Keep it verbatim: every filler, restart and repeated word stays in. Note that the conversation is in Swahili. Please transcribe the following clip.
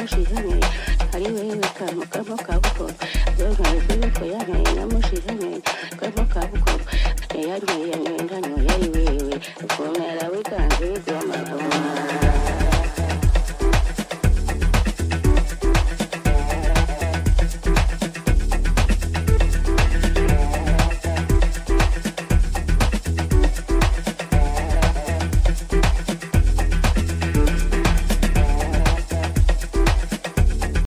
namushizanye ari wewe kamo kamo kabukoro zoga ziko yanyoye namushizanye kamo kabukoro yari yanyoye ndanyo yari wewe kumera wikanze zoma